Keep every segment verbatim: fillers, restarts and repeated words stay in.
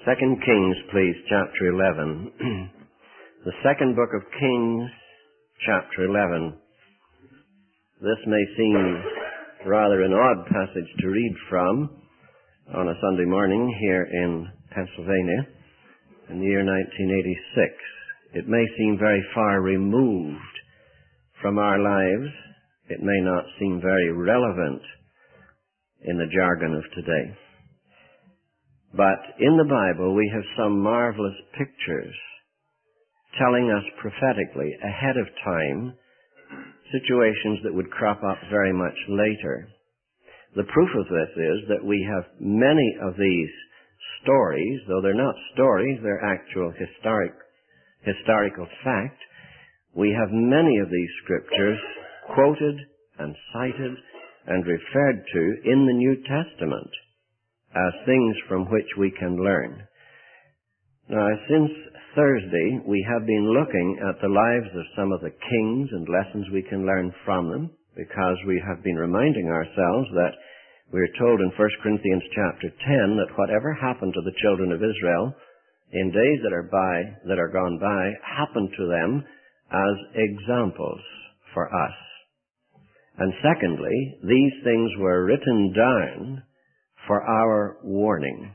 Second Kings, please, chapter eleven. The second book of Kings, chapter eleven. This may seem rather an odd passage to read from on a Sunday morning here in Pennsylvania in the year nineteen eighty-six. It may seem very far removed from our lives. It may not seem very relevant in the jargon of today. But in the Bible, we have some marvelous pictures telling us prophetically ahead of time situations that would crop up very much later. The proof of this is that we have many of these stories, though they're not stories, they're actual historic, historical fact. We have many of these scriptures quoted and cited and referred to in the New Testament as things from which we can learn. Now, since Thursday, we have been looking at the lives of some of the kings and lessons we can learn from them, because we have been reminding ourselves that we're told in First Corinthians chapter ten that whatever happened to the children of Israel in days that are by, that are gone by, happened to them as examples for us. And secondly, these things were written down for our warning.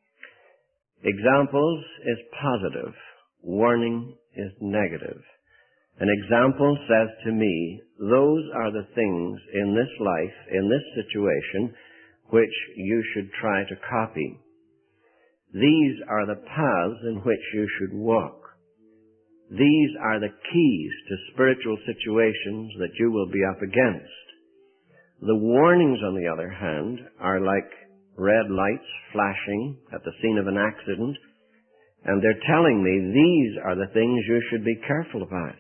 Examples is positive. Warning is negative. An example says to me, those are the things in this life, in this situation, which you should try to copy. These are the paths in which you should walk. These are the keys to spiritual situations that you will be up against. The warnings, on the other hand, are like red lights flashing at the scene of an accident, and they're telling me these are the things you should be careful about.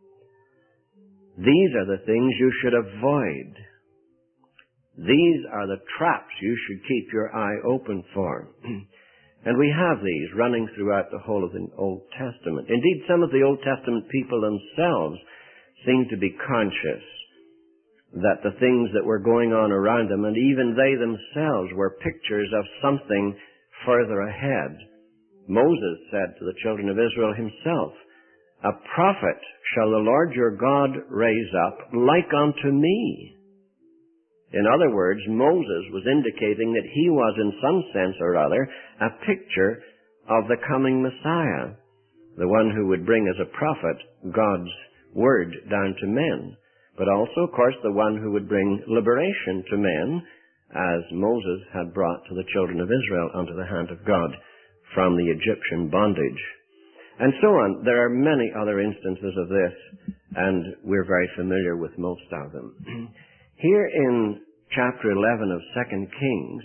These are the things you should avoid. These are the traps you should keep your eye open for. And we have these running throughout the whole of the Old Testament. Indeed, some of the Old Testament people themselves seem to be conscious that the things that were going on around them, and even they themselves, were pictures of something further ahead. Moses said to the children of Israel himself, "A prophet shall the Lord your God raise up like unto me." In other words, Moses was indicating that he was, in some sense or other, a picture of the coming Messiah, the one who would bring as a prophet God's word down to men. But also, of course, the one who would bring liberation to men, as Moses had brought to the children of Israel under the hand of God from the Egyptian bondage. And so on. There are many other instances of this, and we're very familiar with most of them. Here in chapter eleven of Second Kings,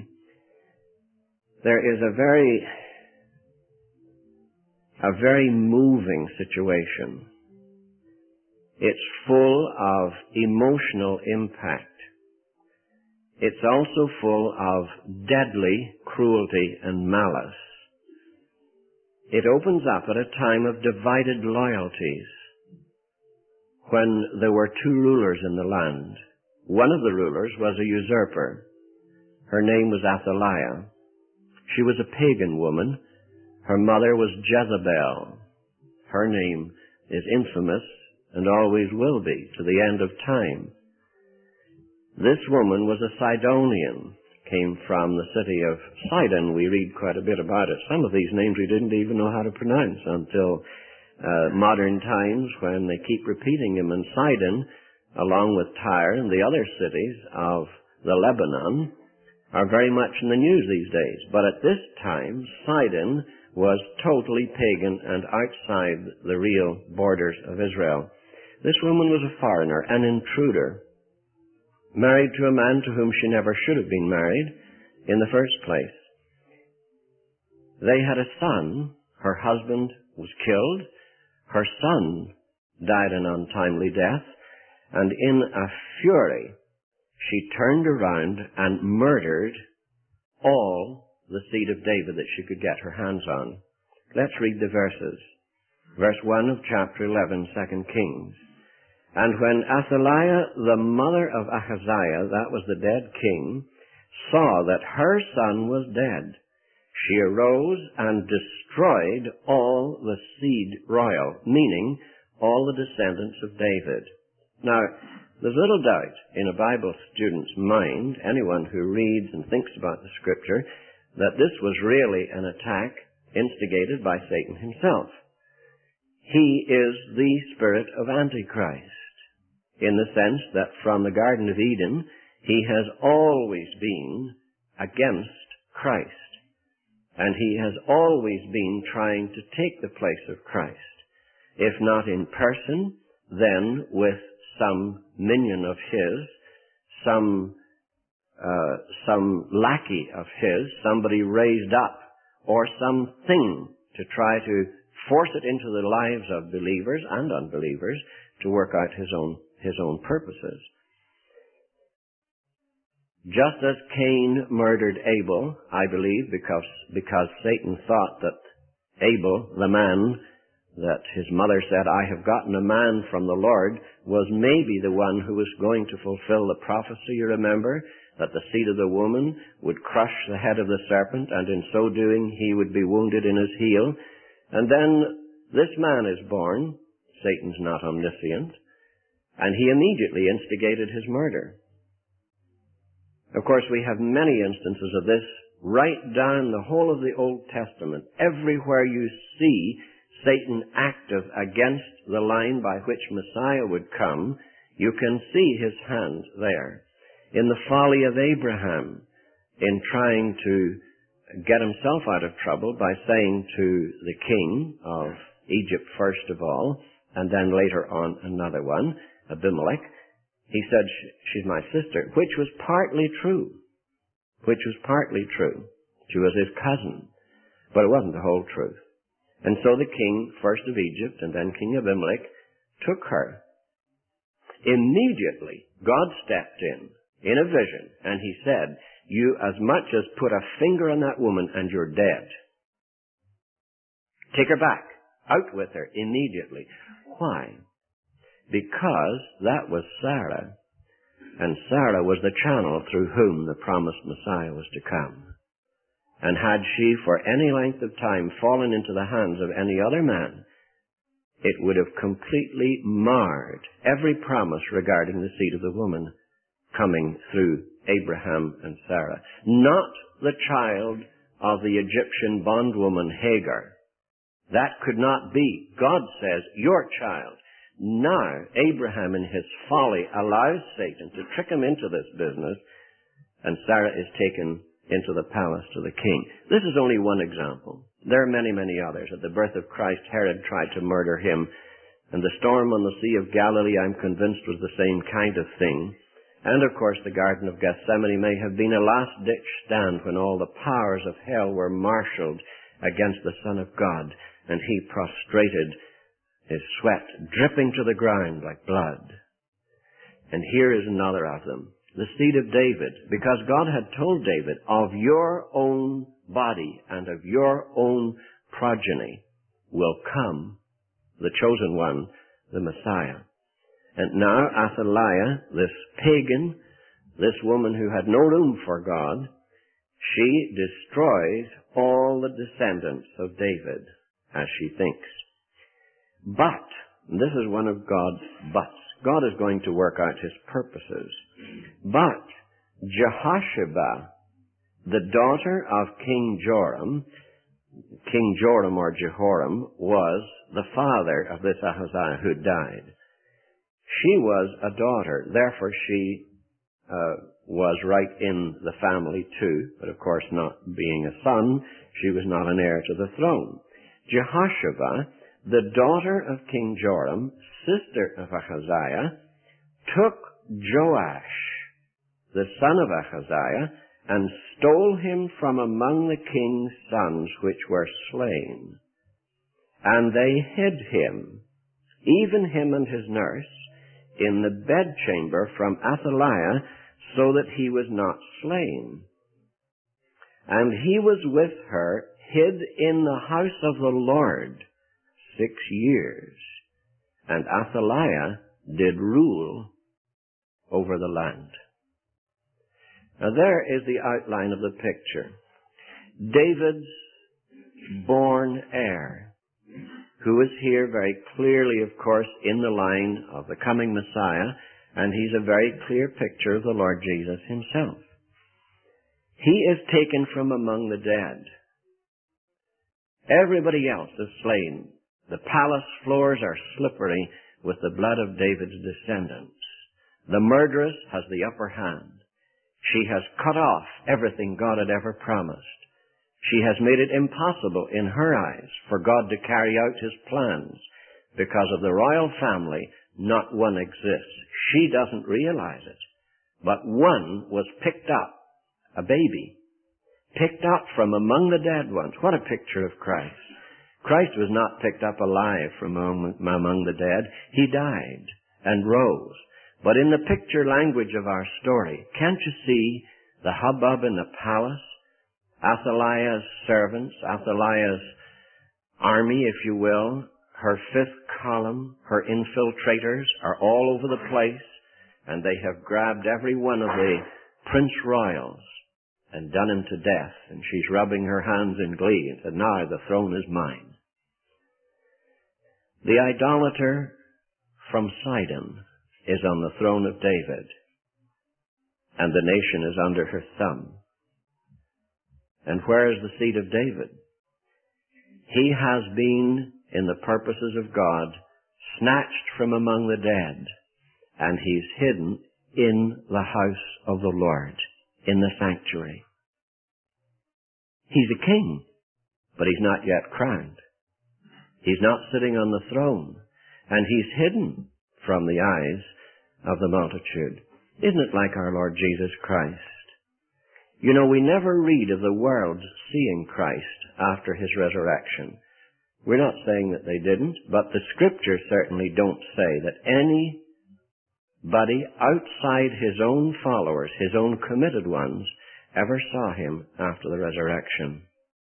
there is a very, a very moving situation. It's full of emotional impact. It's also full of deadly cruelty and malice. It opens up at a time of divided loyalties, when there were two rulers in the land. One of the rulers was a usurper. Her name was Athaliah. She was a pagan woman. Her mother was Jezebel. Her name is infamous and always will be to the end of time. This woman was a Sidonian, came from the city of Sidon. We read quite a bit about it. Some of these names we didn't even know how to pronounce until uh, modern times, when they keep repeating them. And Sidon, along with Tyre and the other cities of the Lebanon, are very much in the news these days. But at this time, Sidon was totally pagan and outside the real borders of Israel. This woman was a foreigner, an intruder, married to a man to whom she never should have been married in the first place. They had a son. Her husband was killed. Her son died an untimely death. And in a fury, she turned around and murdered all the seed of David that she could get her hands on. Let's read the verses. Verse one of chapter eleven, Second Kings. And when Athaliah, the mother of Ahaziah, that was the dead king, saw that her son was dead, she arose and destroyed all the seed royal, meaning all the descendants of David. Now, there's little doubt in a Bible student's mind, anyone who reads and thinks about the Scripture, that this was really an attack instigated by Satan himself. He is the spirit of Antichrist, in the sense that from the Garden of Eden, he has always been against Christ. And he has always been trying to take the place of Christ. If not in person, then with some minion of his, some uh, some lackey of his, somebody raised up, or something to try to force it into the lives of believers and unbelievers to work out his own his own purposes. Just as Cain murdered Abel, I believe, because because Satan thought that Abel, the man that his mother said, I have gotten a man from the Lord, was maybe the one who was going to fulfill the prophecy, you remember, that the seed of the woman would crush the head of the serpent, and in so doing he would be wounded in his heel. And then this man is born. Satan's not omniscient. And he immediately instigated his murder. Of course, we have many instances of this right down the whole of the Old Testament. Everywhere you see Satan active against the line by which Messiah would come, you can see his hand there. In the folly of Abraham, in trying to get himself out of trouble by saying to the king of Egypt first of all, and then later on another one, Abimelech, he said, she's my sister, which was partly true. Which was partly true. She was his cousin. But it wasn't the whole truth. And so the king, first of Egypt, and then King Abimelech, took her. Immediately, God stepped in, in a vision, and he said, you as much as put a finger on that woman and you're dead. Take her back. Out with her immediately. Why? Because that was Sarah, and Sarah was the channel through whom the promised Messiah was to come. And had she for any length of time fallen into the hands of any other man, it would have completely marred every promise regarding the seed of the woman coming through Abraham and Sarah. Not the child of the Egyptian bondwoman Hagar. That could not be. God says, your child. Now, Abraham in his folly allows Satan to trick him into this business, and Sarah is taken into the palace to the king. This is only one example. There are many, many others. At the birth of Christ, Herod tried to murder him, and the storm on the Sea of Galilee, I'm convinced, was the same kind of thing. And, of course, the Garden of Gethsemane may have been a last-ditch stand when all the powers of hell were marshaled against the Son of God, and he prostrated, his sweat dripping to the ground like blood. And here is another of them. The seed of David, because God had told David, of your own body and of your own progeny will come the chosen one, the Messiah. And now Athaliah, this pagan, this woman who had no room for God, she destroys all the descendants of David, as she thinks. But, and this is one of God's buts, God is going to work out his purposes. But Jehosheba, the daughter of King Joram, King Joram or Jehoram, was the father of this Ahaziah who died. She was a daughter, therefore she uh, was right in the family too, but of course not being a son, she was not an heir to the throne. Jehosheba, the daughter of King Joram, sister of Ahaziah, took Joash, the son of Ahaziah, and stole him from among the king's sons which were slain. And they hid him, even him and his nurse, in the bedchamber from Athaliah, so that he was not slain. And he was with her, hid in the house of the Lord, six years. And Athaliah did rule over the land. Now there is the outline of the picture. David's born heir, who is here very clearly, of course, in the line of the coming Messiah, and he's a very clear picture of the Lord Jesus himself. He is taken from among the dead. Everybody else is slain. The palace floors are slippery with the blood of David's descendants. The murderess has the upper hand. She has cut off everything God had ever promised. She has made it impossible in her eyes for God to carry out his plans. Because of the royal family, not one exists. She doesn't realize it. But one was picked up, a baby, picked up from among the dead ones. What a picture of Christ. Christ was not picked up alive from among the dead. He died and rose. But in the picture language of our story, can't you see the hubbub in the palace? Athaliah's servants, Athaliah's army, if you will, her fifth column, her infiltrators are all over the place, and they have grabbed every one of the prince royals and done him to death, and she's rubbing her hands in glee and said, now the throne is mine. The idolater from Sidon is on the throne of David, and the nation is under her thumb. And where is the seed of David? He has been, in the purposes of God, snatched from among the dead, and he's hidden in the house of the Lord, in the sanctuary. He's a king, but he's not yet crowned. He's not sitting on the throne, and he's hidden from the eyes of the multitude. Isn't it like our Lord Jesus Christ? You know, we never read of the world seeing Christ after his resurrection. We're not saying that they didn't, but the scriptures certainly don't say that anybody outside his own followers, his own committed ones, ever saw him after the resurrection.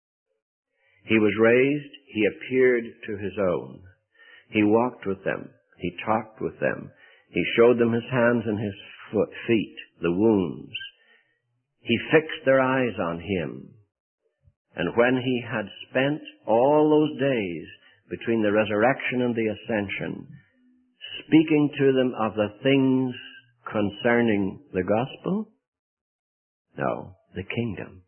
He was raised, he appeared to his own. He walked with them, he talked with them, he showed them his hands and his foot, feet, the wounds. He fixed their eyes on him. And when he had spent all those days between the resurrection and the ascension, speaking to them of the things concerning the gospel? No, the kingdom.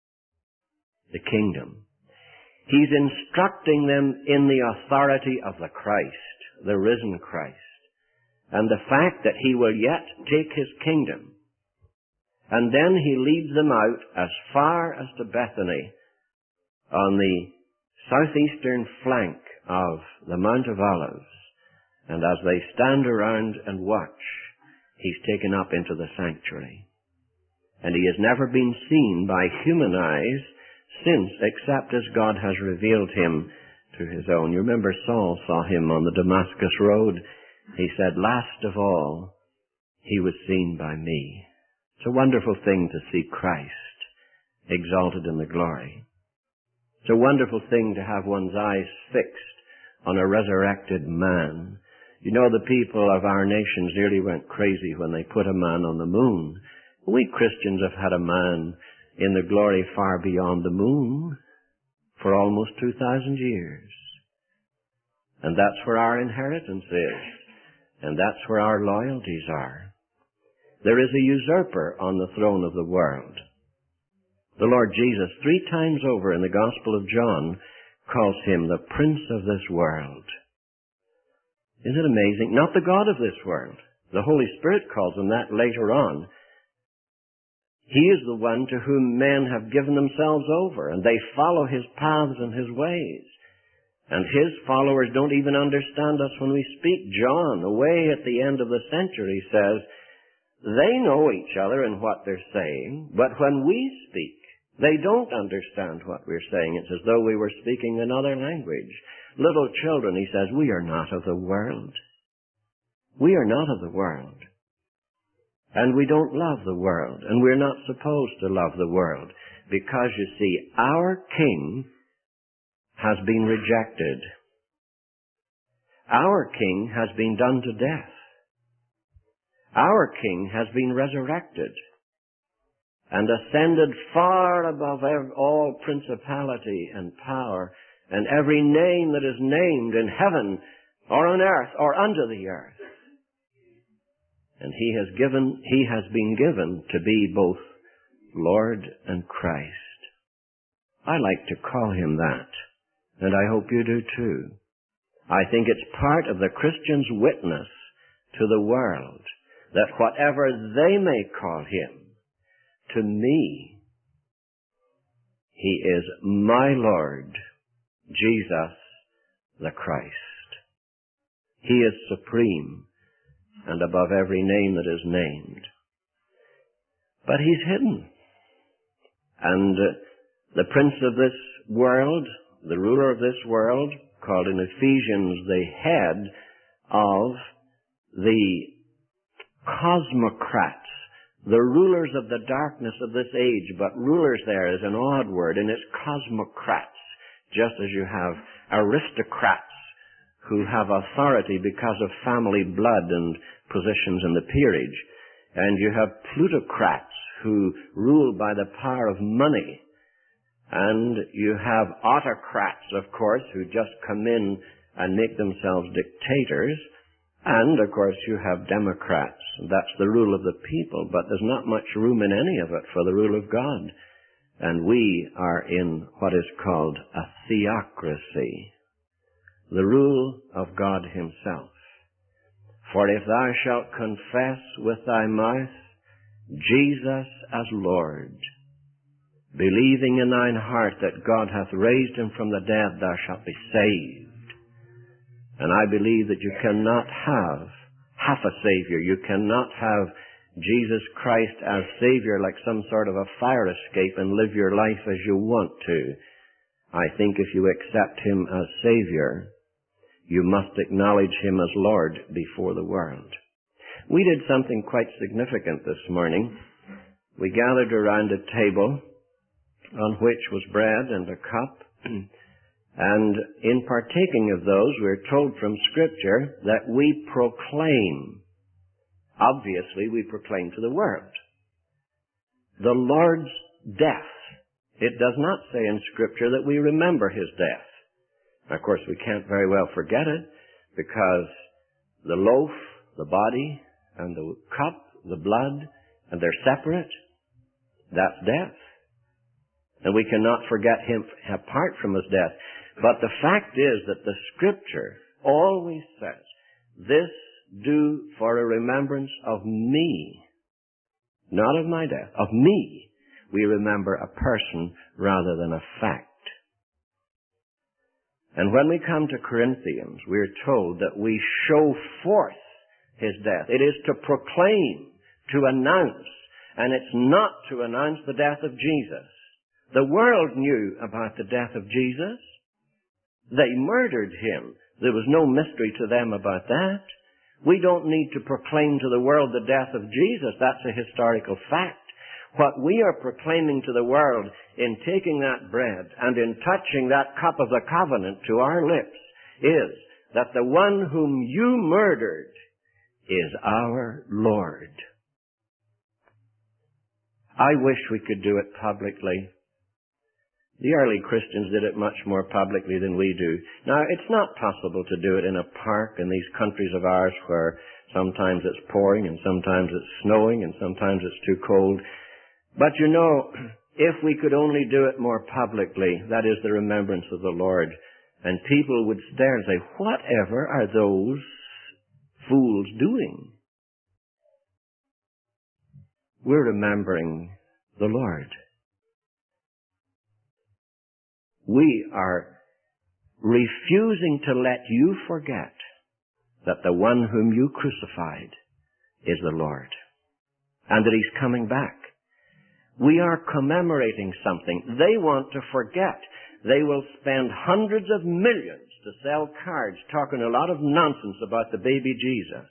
The kingdom. He's instructing them in the authority of the Christ, the risen Christ, and the fact that he will yet take his kingdom. And then he leads them out as far as to Bethany on the southeastern flank of the Mount of Olives. And as they stand around and watch, he's taken up into the sanctuary. And he has never been seen by human eyes since, except as God has revealed him to his own. You remember Saul saw him on the Damascus road. He said, last of all, he was seen by me. It's a wonderful thing to see Christ exalted in the glory. It's a wonderful thing to have one's eyes fixed on a resurrected man. You know, the people of our nations nearly went crazy when they put a man on the moon. We Christians have had a man in the glory far beyond the moon for almost two thousand years. And that's where our inheritance is. And that's where our loyalties are. There is a usurper on the throne of the world. The Lord Jesus, three times over in the Gospel of John, calls him the prince of this world. Isn't it amazing? Not the God of this world. The Holy Spirit calls him that later on. He is the one to whom men have given themselves over, and they follow his paths and his ways. And his followers don't even understand us when we speak. John, away at the end of the century, says, they know each other and what they're saying, but when we speak, they don't understand what we're saying. It's as though we were speaking another language. Little children, he says, we are not of the world. We are not of the world. And we don't love the world, and we're not supposed to love the world, because, you see, our King has been rejected. Our King has been done to death. Our King has been resurrected. and ascended far above all principality and power, and every name that is named in heaven or on earth or under the earth. And he has given, he has been given to be both Lord and Christ. I like to call him that, and I hope you do too. I think it's part of the Christian's witness to the world that whatever they may call him, to me, he is my Lord, Jesus the Christ. He is supreme and above every name that is named. But he's hidden. And uh, the prince of this world, the ruler of this world, called in Ephesians the head of the cosmocrats, the rulers of the darkness of this age, but rulers there is an odd word, and it's cosmocrats, just as you have aristocrats who have authority because of family blood and positions in the peerage, and you have plutocrats who rule by the power of money, and you have autocrats, of course, who just come in and make themselves dictators, and, of course, you have democrats. That's the rule of the people, but there's not much room in any of it for the rule of God. And we are in what is called a theocracy, the rule of God himself. For if thou shalt confess with thy mouth Jesus as Lord, believing in thine heart that God hath raised him from the dead, thou shalt be saved. And I believe that you cannot have half a Savior. You cannot have Jesus Christ as Savior like some sort of a fire escape and live your life as you want to. I think if you accept him as Savior, you must acknowledge him as Lord before the world. We did something quite significant this morning. We gathered around a table on which was bread and a cup. And in partaking of those, we're told from Scripture that we proclaim. Obviously, we proclaim to the world the Lord's death. It does not say in Scripture that we remember his death. Of course, we can't very well forget it, because the loaf, the body, and the cup, the blood, and they're separate. That's death. And we cannot forget him apart from his death. But the fact is that the Scripture always says, this do for a remembrance of me. Not of my death, of me. We remember a person rather than a fact. And when we come to Corinthians, we're told that we show forth his death. It is to proclaim, to announce, and it's not to announce the death of Jesus. The world knew about the death of Jesus. They murdered him. There was no mystery to them about that. We don't need to proclaim to the world the death of Jesus. That's a historical fact. What we are proclaiming to the world in taking that bread and in touching that cup of the covenant to our lips is that the one whom you murdered is our Lord. I wish we could do it publicly. The early Christians did it much more publicly than we do. Now, it's not possible to do it in a park in these countries of ours where sometimes it's pouring and sometimes it's snowing and sometimes it's too cold. But you know, if we could only do it more publicly, that is the remembrance of the Lord, and people would stare and say, whatever are those fools doing? We're remembering the Lord. We are refusing to let you forget that the one whom you crucified is the Lord, and that he's coming back. We are commemorating something. They want to forget. They will spend hundreds of millions to sell cards talking a lot of nonsense about the baby Jesus.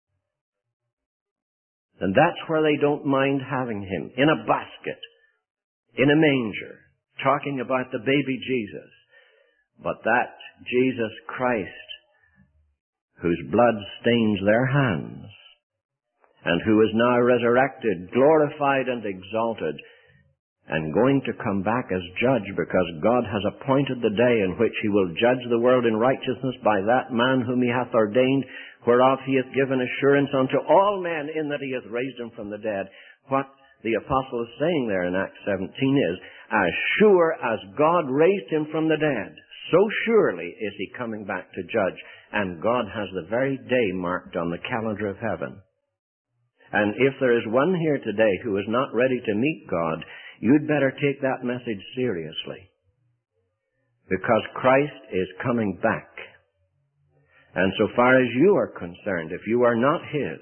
And that's where they don't mind having him, in a basket, in a manger, talking about the baby Jesus. But that Jesus Christ, whose blood stains their hands, and who is now resurrected, glorified and exalted, and going to come back as judge, because God has appointed the day in which he will judge the world in righteousness by that man whom he hath ordained, whereof he hath given assurance unto all men in that he hath raised him from the dead. What the apostle is saying there in Acts seventeen is, as sure as God raised him from the dead, so surely is he coming back to judge. And God has the very day marked on the calendar of heaven. And if there is one here today who is not ready to meet God, you'd better take that message seriously. Because Christ is coming back. And so far as you are concerned, if you are not his,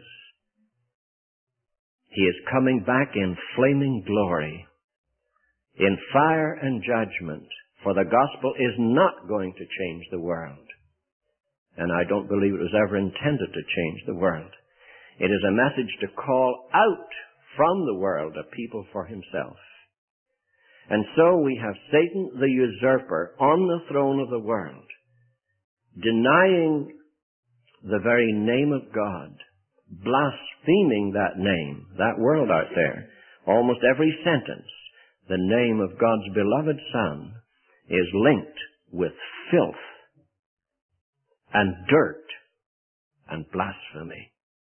he is coming back in flaming glory, in fire and judgment, for the gospel is not going to change the world. And I don't believe it was ever intended to change the world. It is a message to call out from the world a people for himself. And so we have Satan the usurper on the throne of the world, denying the very name of God, blaspheming that name, that world out there. Almost every sentence, the name of God's beloved Son is linked with filth and dirt and blasphemy.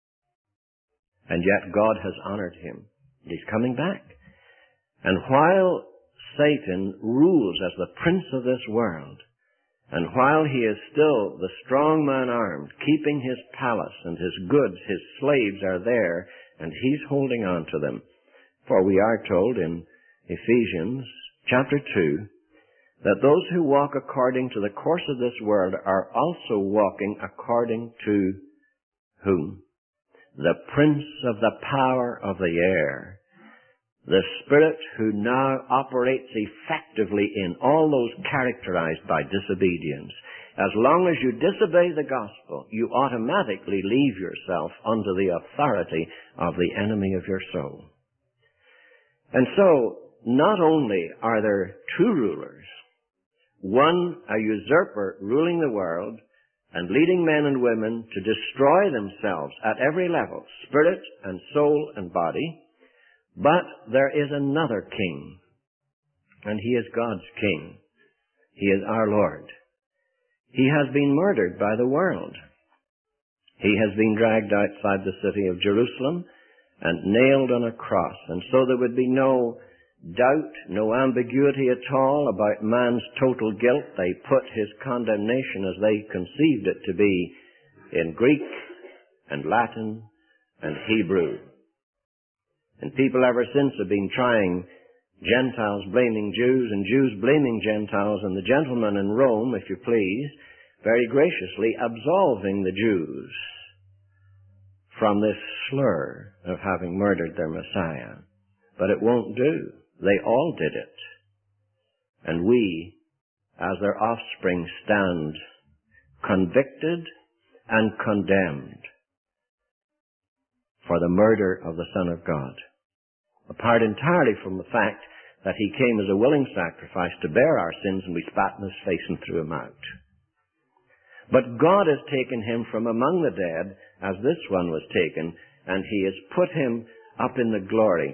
And yet God has honored him. He's coming back. And while Satan rules as the prince of this world, and while he is still the strong man armed, keeping his palace and his goods, his slaves are there, and he's holding on to them. For we are told in Ephesians chapter two, that those who walk according to the course of this world are also walking according to whom? The prince of the power of the air, the spirit who now operates effectively in all those characterized by disobedience. As long as you disobey the gospel, you automatically leave yourself under the authority of the enemy of your soul. And so, not only are there two rulers, one, a usurper ruling the world and leading men and women to destroy themselves at every level, spirit and soul and body. But there is another king, and he is God's king. He is our Lord. He has been murdered by the world. He has been dragged outside the city of Jerusalem and nailed on a cross. And so there would be no doubt, no ambiguity at all about man's total guilt. They put his condemnation as they conceived it to be in Greek and Latin and Hebrew. And people ever since have been trying, Gentiles blaming Jews and Jews blaming Gentiles, and the gentlemen in Rome, if you please, very graciously absolving the Jews from this slur of having murdered their Messiah. But it won't do. They all did it. And we, as their offspring, stand convicted and condemned for the murder of the Son of God, apart entirely from the fact that he came as a willing sacrifice to bear our sins, and we spat in his face and threw him out. But God has taken him from among the dead, as this one was taken, and he has put him up in the glory.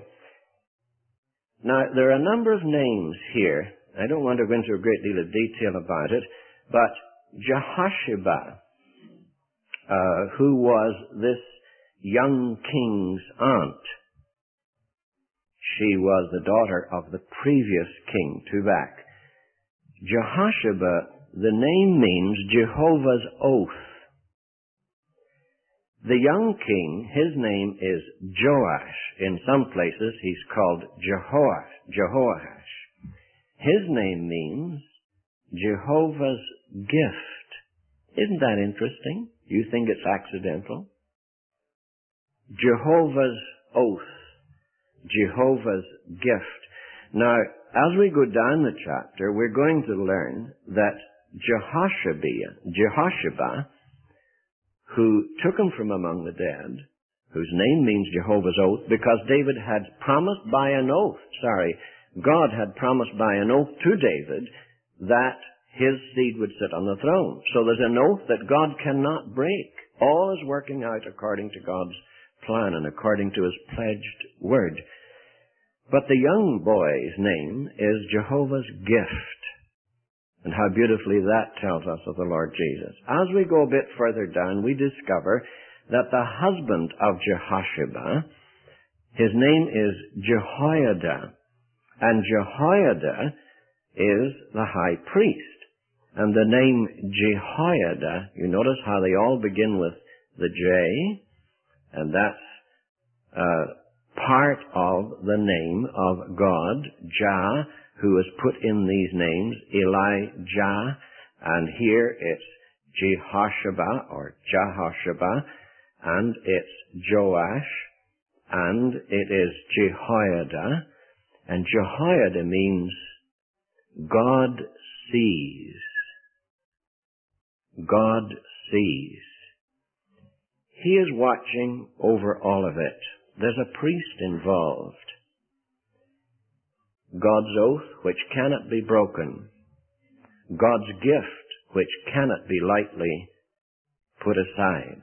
Now, there are a number of names here. I don't want to go into a great deal of detail about it, but Jehosheba, uh, who was this young king's aunt, she was the daughter of the previous king, Tubak. Jehosheba, the name means Jehovah's oath. The young king, his name is Joash. In some places he's called Jehoash. Jehoash. His name means Jehovah's gift. Isn't that interesting? You think it's accidental? Jehovah's oath. Jehovah's gift. Now, as we go down the chapter, we're going to learn that Jehosheba, Jehosheba, who took him from among the dead, whose name means Jehovah's oath, because David had promised by an oath, sorry, God had promised by an oath to David that his seed would sit on the throne. So there's an oath that God cannot break. All is working out according to God's plan and according to his pledged word. But the young boy's name is Jehovah's gift. And how beautifully that tells us of the Lord Jesus. As we go a bit further down, we discover that the husband of Jehosheba, his name is Jehoiada. And Jehoiada is the high priest. And the name Jehoiada, you notice how they all begin with the J, and that's uh, part of the name of God, Jah, who has put in these names, Elijah, and here it's Jehosheba, or Jehosheba, and it's Joash, and it is Jehoiada, and Jehoiada means God sees. God sees. He is watching over all of it. There's a priest involved. God's oath, which cannot be broken. God's gift, which cannot be lightly put aside.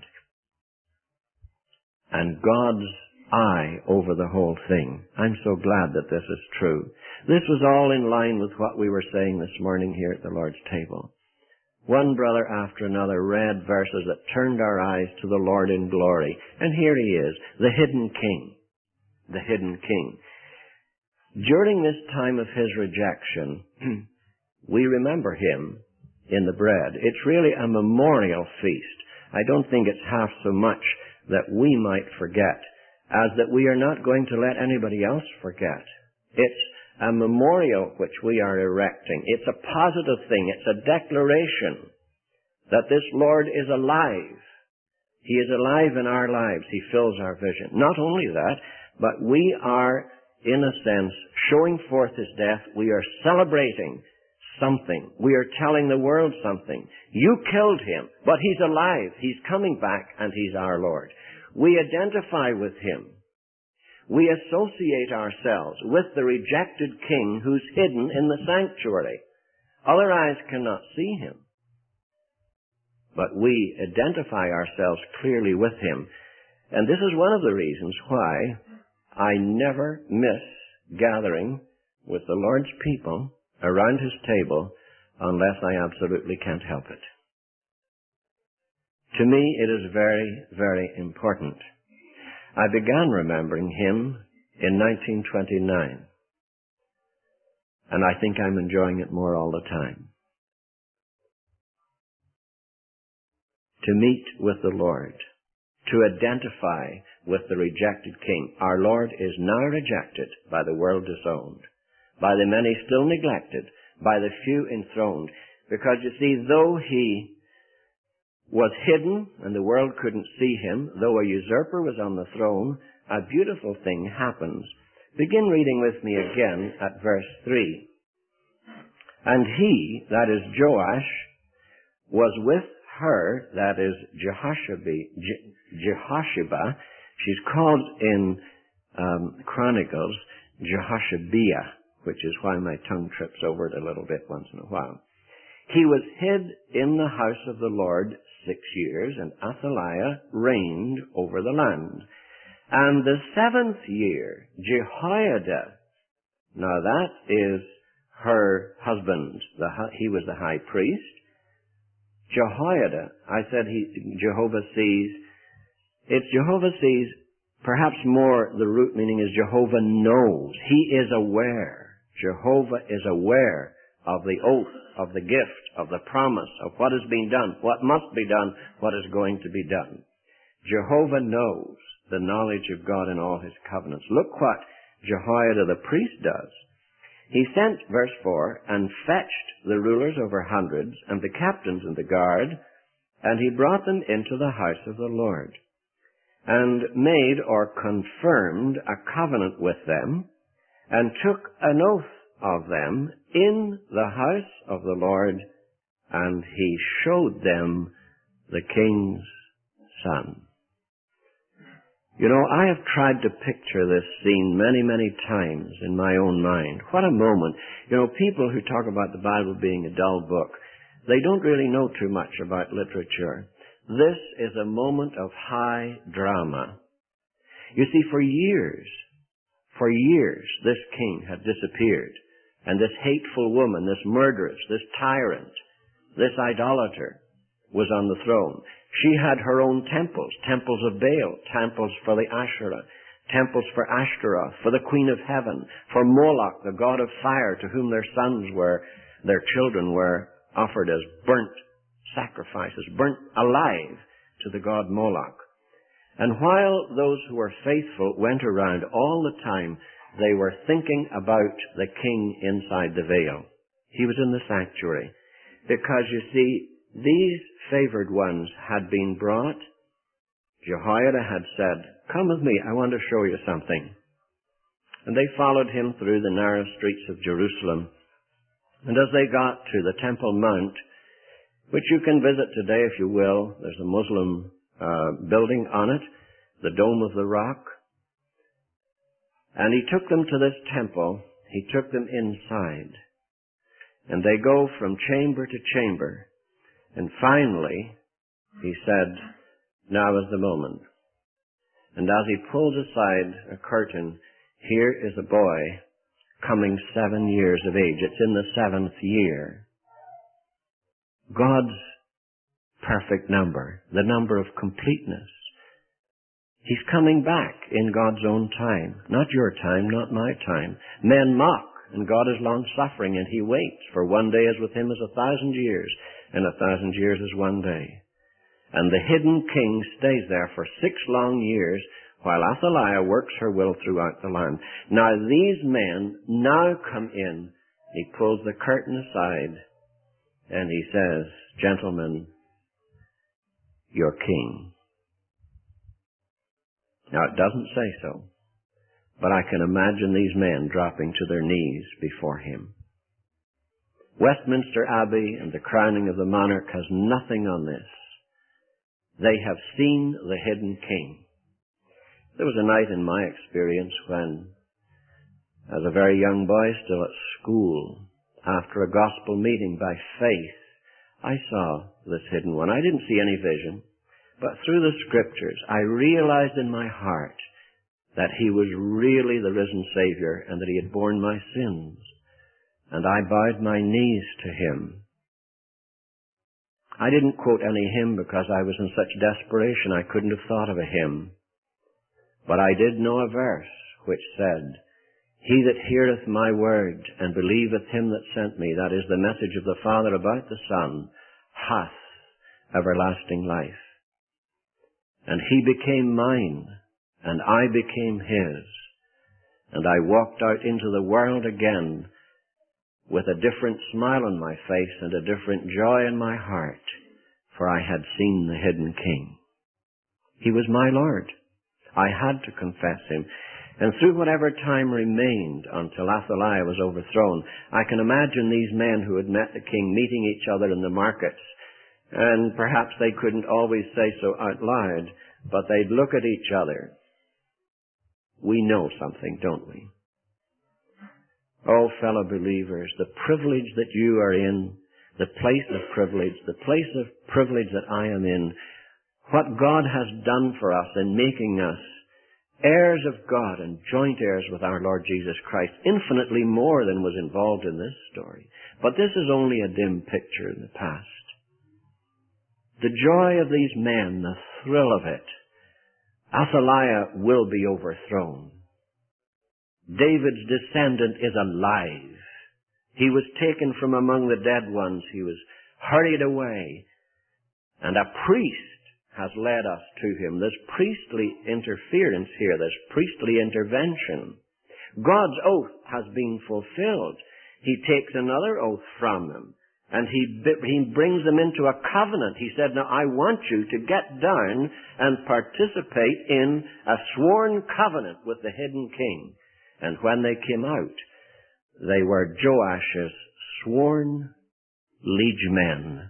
And God's eye over the whole thing. I'm so glad that this is true. This was all in line with what we were saying this morning here at the Lord's table. One brother after another read verses that turned our eyes to the Lord in glory. And here he is, the hidden king. The hidden king. During this time of his rejection, we remember him in the bread. It's really a memorial feast. I don't think it's half so much that we might forget as that we are not going to let anybody else forget. It's a memorial which we are erecting. It's a positive thing. It's a declaration that this Lord is alive. He is alive in our lives. He fills our vision. Not only that, but we are, in a sense, showing forth his death. We are celebrating something. We are telling the world something. You killed him, but he's alive. He's coming back, and he's our Lord. We identify with him. We associate ourselves with the rejected king who's hidden in the sanctuary. Other eyes cannot see him. But we identify ourselves clearly with him. And this is one of the reasons why I never miss gathering with the Lord's people around his table unless I absolutely can't help it. To me, it is very, very important. I began remembering him in nineteen twenty-nine. And I think I'm enjoying it more all the time. To meet with the Lord. To identify with the rejected king. Our Lord is now rejected by the world disowned. By the many still neglected. By the few enthroned. Because you see, though he was hidden and the world couldn't see him, though a usurper was on the throne, a beautiful thing happens. Begin reading with me again at verse three. And he, that is Joash, was with her, that is Jehosheba, Jehosheba. She's called in um, Chronicles Jehoshabiah, which is why my tongue trips over it a little bit once in a while. He was hid in the house of the Lord six years, and Athaliah reigned over the land. And the seventh year, Jehoiada, now that is her husband. The, he was the high priest. Jehoiada, I said he, Jehovah sees. It's Jehovah sees, perhaps more the root meaning is Jehovah knows. He is aware. Jehovah is aware of the oath, of the gift, of the promise, of what is being done, what must be done, what is going to be done. Jehovah knows the knowledge of God in all his covenants. Look what Jehoiada the priest does. He sent, verse four, and fetched the rulers over hundreds and the captains and the guard, and he brought them into the house of the Lord, and made or confirmed a covenant with them, and took an oath of them in the house of the Lord, and he showed them the king's son. You know, I have tried to picture this scene many, many times in my own mind. What a moment. You know, people who talk about the Bible being a dull book, they don't really know too much about literature. This is a moment of high drama. You see, for years, for years, this king had disappeared. And this hateful woman, this murderess, this tyrant, this idolater was on the throne. She had her own temples, temples of Baal, temples for the Asherah, temples for Ashtaroth, for the Queen of Heaven, for Moloch, the god of fire, to whom their sons were, their children were offered as burnt sacrifices, burnt alive to the god Moloch. And while those who were faithful went around all the time, they were thinking about the king inside the veil. He was in the sanctuary. Because, you see, these favored ones had been brought. Jehoiada had said, "Come with me, I want to show you something." And they followed him through the narrow streets of Jerusalem. And as they got to the Temple Mount, which you can visit today if you will, there's a Muslim uh, building on it, the Dome of the Rock. And he took them to this temple. He took them inside. And they go from chamber to chamber. And finally, he said, "Now is the moment." And as he pulled aside a curtain, here is a boy coming seven years of age. It's in the seventh year. God's perfect number, the number of completeness. He's coming back in God's own time. Not your time, not my time. Men mock, and God is long-suffering, and he waits, for one day is with him as a thousand years, and a thousand years is one day. And the hidden king stays there for six long years, while Athaliah works her will throughout the land. Now these men now come in. He pulls the curtain aside, and he says, "Gentlemen, your king." Now, it doesn't say so, but I can imagine these men dropping to their knees before him. Westminster Abbey and the crowning of the monarch has nothing on this. They have seen the hidden king. There was a night in my experience when, as a very young boy still at school, after a gospel meeting by faith, I saw this hidden one. I didn't see any vision. But through the Scriptures, I realized in my heart that he was really the risen Savior and that he had borne my sins. And I bowed my knees to him. I didn't quote any hymn because I was in such desperation I couldn't have thought of a hymn. But I did know a verse which said, "He that heareth my word and believeth him that sent me," that is the message of the Father about the Son, "hath everlasting life." And he became mine, and I became his. And I walked out into the world again with a different smile on my face and a different joy in my heart, for I had seen the hidden king. He was my Lord. I had to confess him. And through whatever time remained until Athaliah was overthrown, I can imagine these men who had met the king meeting each other in the markets. And perhaps they couldn't always say so out loud, but they'd look at each other. We know something, don't we? Oh, fellow believers, the privilege that you are in, the place of privilege, the place of privilege that I am in, what God has done for us in making us heirs of God and joint heirs with our Lord Jesus Christ, infinitely more than was involved in this story. But this is only a dim picture in the past. The joy of these men, the thrill of it. Athaliah will be overthrown. David's descendant is alive. He was taken from among the dead ones. He was hurried away. And a priest has led us to him. There's priestly interference here. There's priestly intervention. God's oath has been fulfilled. He takes another oath from them. And he, he brings them into a covenant. He said, "Now I want you to get down and participate in a sworn covenant with the hidden king." And when they came out, they were Joash's sworn liege men.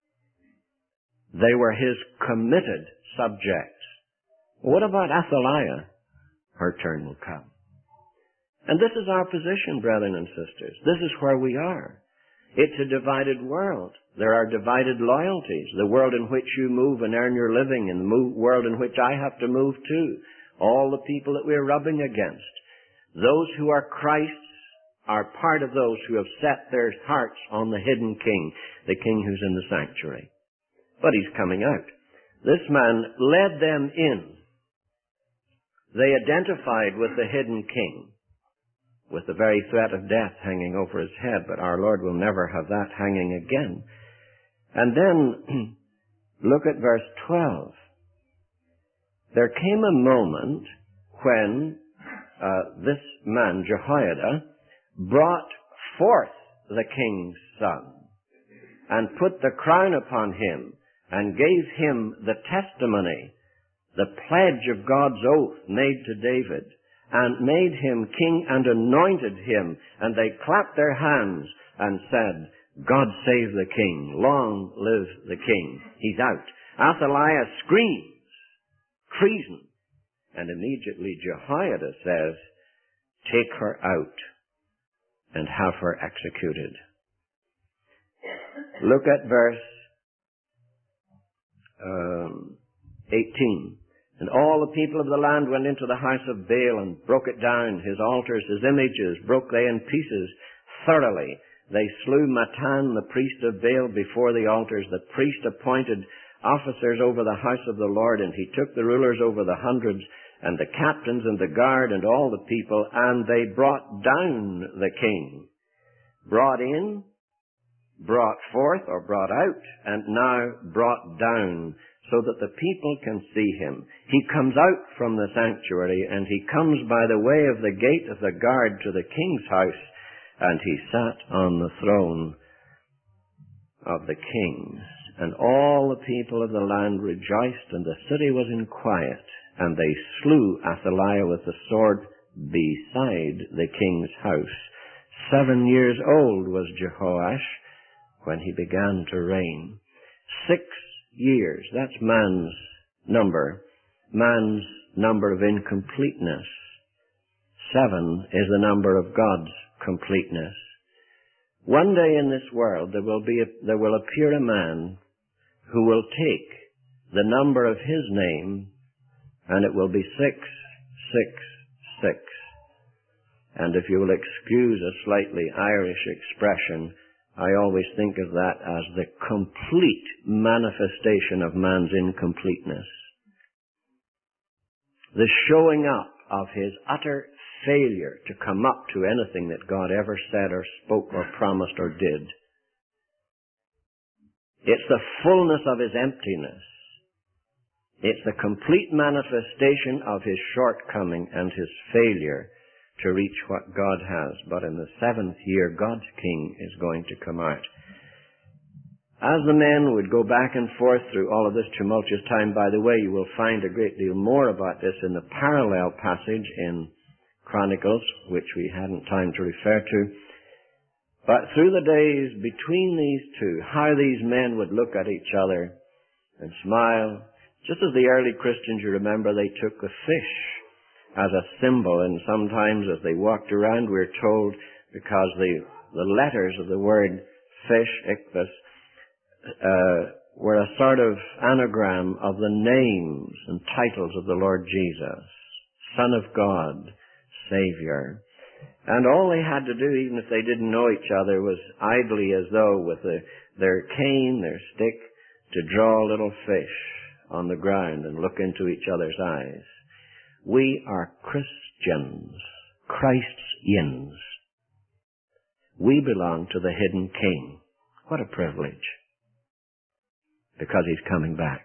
They were his committed subjects. What about Athaliah? Her turn will come. And this is our position, brethren and sisters. This is where we are. It's a divided world. There are divided loyalties. The world in which you move and earn your living, and the world in which I have to move to. all the people that we're rubbing against. Those who are Christ's are part of those who have set their hearts on the hidden king, the king who's in the sanctuary. But he's coming out. This man led them in. They identified with the hidden king, with the very threat of death hanging over his head, but our Lord will never have that hanging again. And then, look at verse twelve. There came a moment when uh, this man, Jehoiada, brought forth the king's son, and put the crown upon him, and gave him the testimony, the pledge of God's oath made to David, and made him king and anointed him. And they clapped their hands and said, God save the king, long live the king. He's out. Athaliah screams, treason. And immediately Jehoiada says, take her out and have her executed. Look at verse um, eighteen. And all the people of the land went into the house of Baal and broke it down, his altars, his images, broke they in pieces thoroughly. They slew Mattan, the priest of Baal, before the altars. The priest appointed officers over the house of the Lord, and he took the rulers over the hundreds, and the captains and the guard, and all the people, and they brought down the king. Brought in, brought forth, or brought out, and now brought down, so that the people can see him. He comes out from the sanctuary, and he comes by the way of the gate of the guard to the king's house, and he sat on the throne of the kings. And all the people of the land rejoiced, and the city was in quiet, and they slew Athaliah with the sword beside the king's house. Seven years old was Jehoash when he began to reign. Six years, that's man's number, man's number of incompleteness. Seven is the number of God's completeness. One day in this world there will be a, there will appear a man who will take the number of his name, and it will be six, six, six. And if you will excuse a slightly Irish expression, I always think of that as the complete manifestation of man's incompleteness. The showing up of his utter failure to come up to anything that God ever said or spoke or promised or did. It's the fullness of his emptiness. It's the complete manifestation of his shortcoming and his failure to reach what God has. But in the seventh year, God's king is going to come out. As the men would go back and forth through all of this tumultuous time, by the way, you will find a great deal more about this in the parallel passage in Chronicles, which we hadn't time to refer to. But through the days between these two, how these men would look at each other and smile. Just as the early Christians, you remember, they took the fish as a symbol, and sometimes as they walked around, we're told, because the, the letters of the word fish, ichthus, uh, were a sort of anagram of the names and titles of the Lord Jesus, Son of God, Savior. And all they had to do, even if they didn't know each other, was idly as though with the, their cane, their stick, to draw a little fish on the ground and look into each other's eyes. We are Christians, Christ's yins. We belong to the hidden King. What a privilege. Because he's coming back.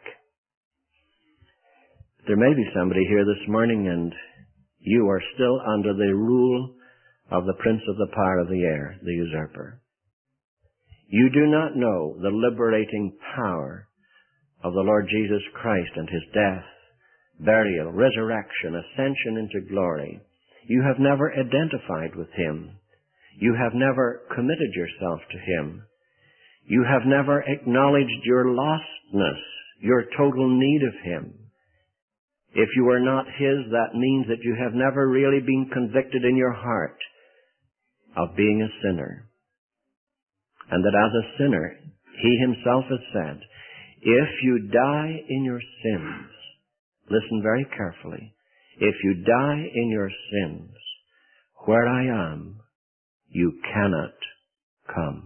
There may be somebody here this morning and you are still under the rule of the prince of the power of the air, the usurper. You do not know the liberating power of the Lord Jesus Christ and his death, burial, resurrection, ascension into glory. You have never identified with him. You have never committed yourself to him. You have never acknowledged your lostness, your total need of him. If you are not his, that means that you have never really been convicted in your heart of being a sinner. And that as a sinner, he himself has said, if you die in your sins, listen very carefully, If you die in your sins, where I am, you cannot come.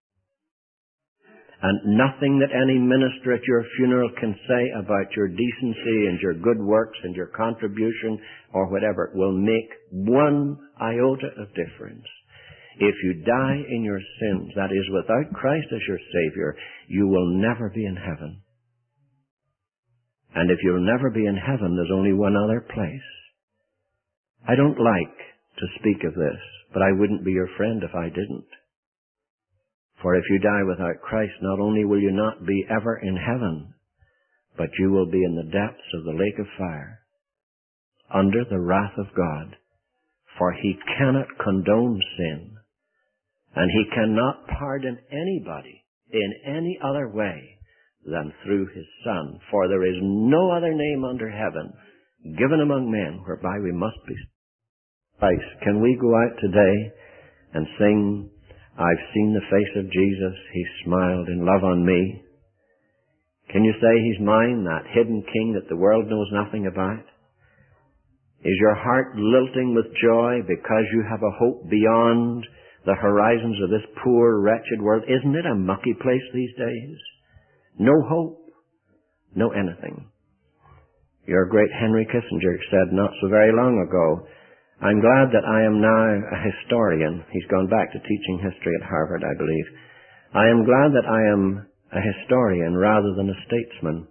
And nothing that any minister at your funeral can say about your decency and your good works and your contribution or whatever will make one iota of difference. If you die in your sins, that is, without Christ as your Savior, you will never be in heaven. And if you'll never be in heaven, there's only one other place. I don't like to speak of this, but I wouldn't be your friend if I didn't. For if you die without Christ, not only will you not be ever in heaven, but you will be in the depths of the lake of fire, under the wrath of God. For He cannot condone sin, and He cannot pardon anybody in any other way than through His Son. For there is no other name under heaven given among men whereby we must be saved. Can we go out today and sing, I've seen the face of Jesus, He smiled in love on me? Can you say He's mine, that hidden King that the world knows nothing about? Is your heart lilting with joy because you have a hope beyond the horizons of this poor, wretched world? Isn't it a mucky place these days? No hope, no anything. Your great Henry Kissinger said not so very long ago, I'm glad that I am now a historian. He's gone back to teaching history at Harvard, I believe. I am glad that I am a historian rather than a statesman.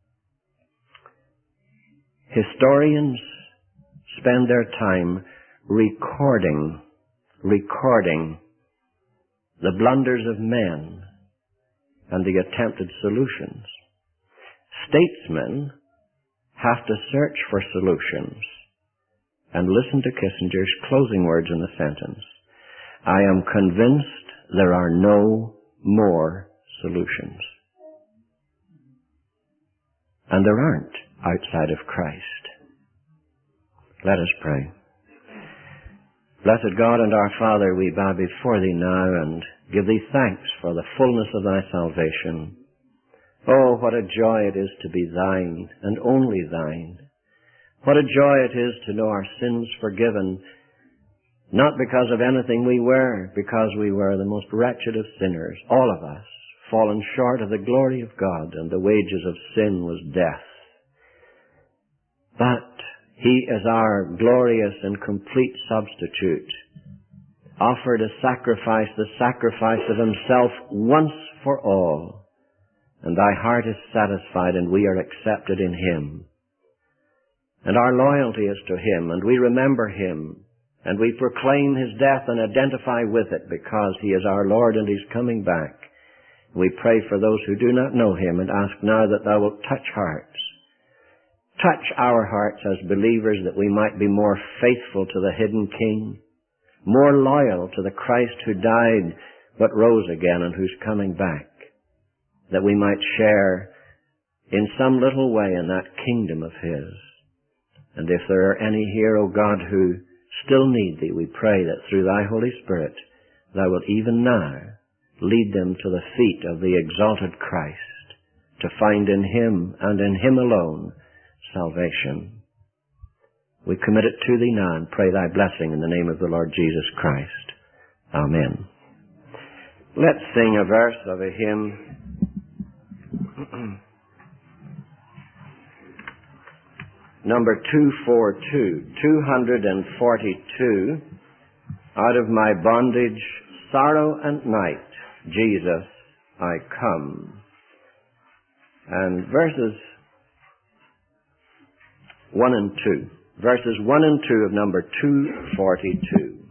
Historians spend their time recording, recording the blunders of men and the attempted solutions. Statesmen have to search for solutions. And listen to Kissinger's closing words in the sentence. I am convinced there are no more solutions. And there aren't outside of Christ. Let us pray. Blessed God and our Father, we bow before Thee now and give Thee thanks for the fullness of Thy salvation. Oh, what a joy it is to be Thine and only Thine. What a joy it is to know our sins forgiven, not because of anything we were, because we were the most wretched of sinners, all of us, fallen short of the glory of God, and the wages of sin was death. But He is our glorious and complete substitute, offered a sacrifice, the sacrifice of Himself once for all, and thy heart is satisfied, and we are accepted in Him. And our loyalty is to Him, and we remember Him, and we proclaim His death and identify with it because He is our Lord and He's coming back. We pray for those who do not know Him and ask now that Thou wilt touch hearts. Touch our hearts as believers that we might be more faithful to the hidden King, more loyal to the Christ who died but rose again and who's coming back, that we might share in some little way in that kingdom of His. And if there are any here, O God, who still need Thee, we pray that through Thy Holy Spirit, Thou wilt even now lead them to the feet of the exalted Christ, to find in Him and in Him alone salvation. We commit it to Thee now and pray Thy blessing in the name of the Lord Jesus Christ. Amen. Let's sing a verse of a hymn. Number two forty-two, two forty-two, out of my bondage, sorrow and night, Jesus, I come. And verses one and two, verses one and two of number two forty-two.